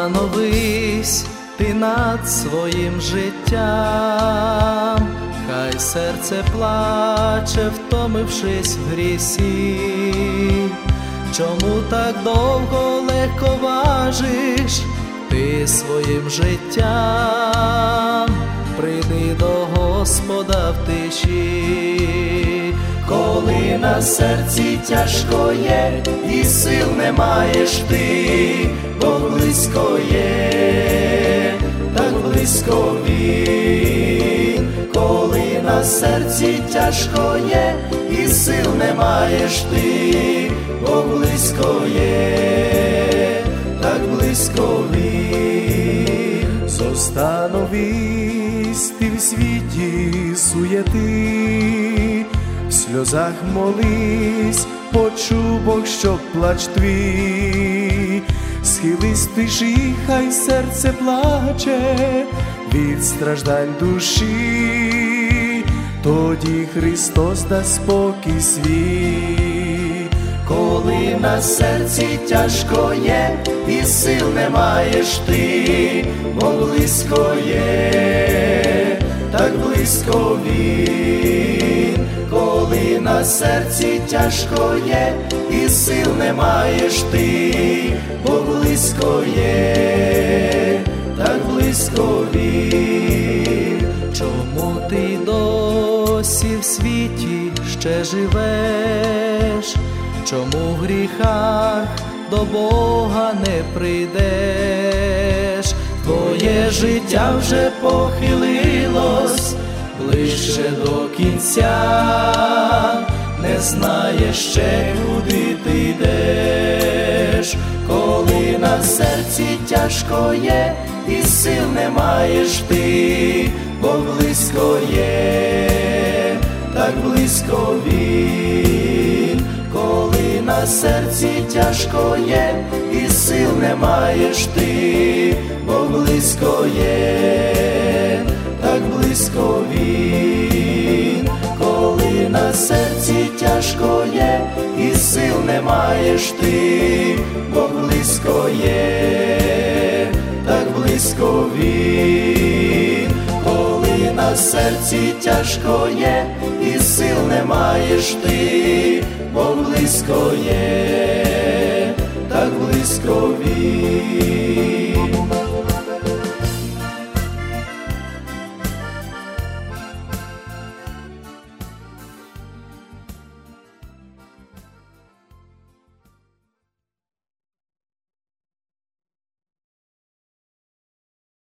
Зостановись ти над своїм життям, хай серце плаче, втомившись в грісі. Чому так довго легковажиш ти своїм життям? Прийди до Господа в тиші. Коли на серці тяжко є і сил не маєш ти, Бог близько є, так близько Він. Коли на серці тяжко є і сил не маєш ти, Бог близько є, так близько Він. Зостановись ти в світі суєти, в сльозах молись, почув Бог, що плач твій. Схились в тиші, хай серце плаче від страждань душі, тоді Христос дасть спокій свій. Коли на серці тяжко є і сил не маєш ти, Бог близько є, так близько Він. Коли на серці тяжко є і сил не маєш ти, Бог близько є, так близько Він. Чому ти досі в світі ще живеш? Чому в гріхах до Бога не прийдеш? Твоє життя вже похилилось ближче до кінця, не знаєш ще, куди ти йдеш. Коли на серці тяжко є і сил не маєш ти, Бог близько є, так близько Він. Коли на серці тяжко є і сил не маєш ти, Бог близько є, так близько Він. Коли на серці тяжко є і сил не маєш ти, Бог близько є, так близько Він. Коли на серці тяжко є і сил не маєш ти, Бог близько є, так близько Він.